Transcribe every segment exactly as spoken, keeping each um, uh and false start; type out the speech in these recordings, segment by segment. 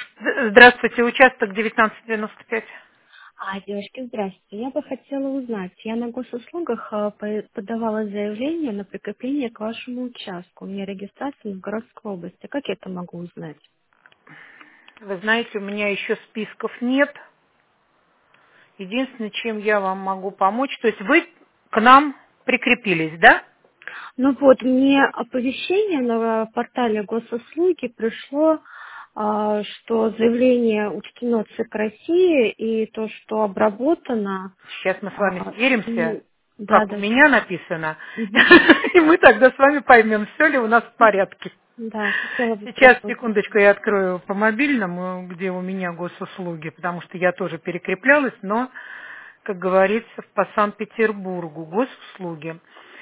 З- Здравствуйте, участок девятнадцать девяносто пять. А, девушки, здравствуйте. Я бы хотела узнать, я на госуслугах а, по- подавала заявление на прикрепление к вашему участку. У меня регистрация в городской области. Как я это могу узнать? Вы знаете, у меня еще списков нет. Единственное, чем я вам могу помочь, то есть вы к нам прикрепились, да? Ну вот, мне оповещение на портале госуслуги пришло, а, что заявление учтено ЦИК России и то, что обработано. Сейчас мы с вами а, сверимся, и- Да, как у да. меня написано, Мгм. и мы тогда с вами поймем, все ли у нас в порядке. Да, хотела бы Сейчас, просто узнать. секундочку, я открою по мобильному, где у меня госуслуги, потому что я тоже перекреплялась, но, как говорится, по Санкт-Петербургу госуслуги.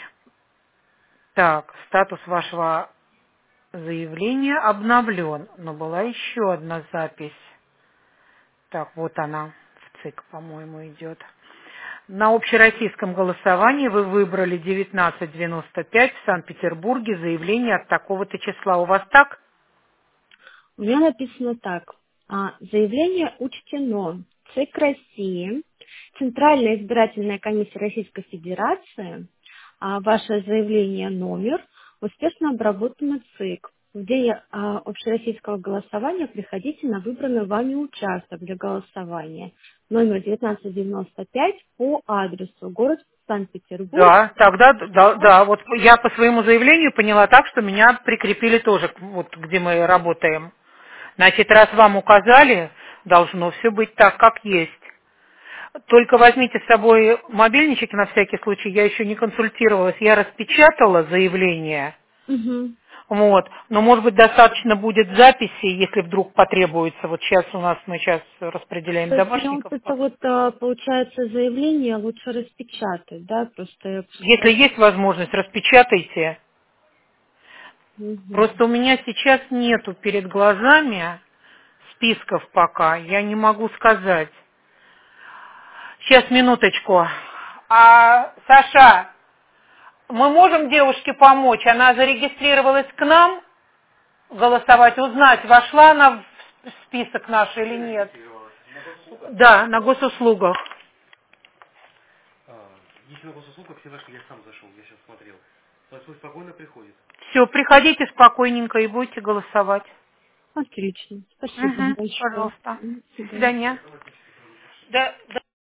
Так, статус вашего заявления обновлен, но была еще одна запись. Так, вот она в ЦИК, по-моему, идет. На общероссийском голосовании вы выбрали девятнадцать девяносто пять в Санкт-Петербурге, заявление от такого-то числа. У вас так? У меня написано так. А, Заявление учтено. ЦИК России, Центральная избирательная комиссия Российской Федерации, а, ваше заявление номер успешно обработано ЦИК. В день а, общероссийского голосования приходите на выбранный вами участок для голосования. Номер девятнадцать девяносто пять по адресу город Санкт-Петербург. Да, тогда, да, да, вот я по своему заявлению поняла так, что меня прикрепили тоже, к- вот где мы работаем. Значит, раз вам указали, должно все быть так, как есть. Только возьмите с собой мобильничек на всякий случай, я еще не консультировалась, я распечатала заявление, Мгм. вот, но может быть достаточно будет записи, если вдруг потребуется, вот сейчас у нас, мы сейчас распределяем То есть мне вот домашников, это вот, а, получается, заявление лучше распечатать, да, просто я если просто... есть возможность, распечатайте. Мгм. Просто у меня сейчас нету перед глазами списков пока, я не могу сказать. Сейчас, минуточку. А, Саша, мы можем девушке помочь? Она зарегистрировалась к нам голосовать, узнать, вошла она в список наш или нет. Да, на госуслугах. Все, приходите спокойненько и будете голосовать. Отлично. Спасибо Угу, большое. пожалуйста. До До свидания. свидания. Да, да.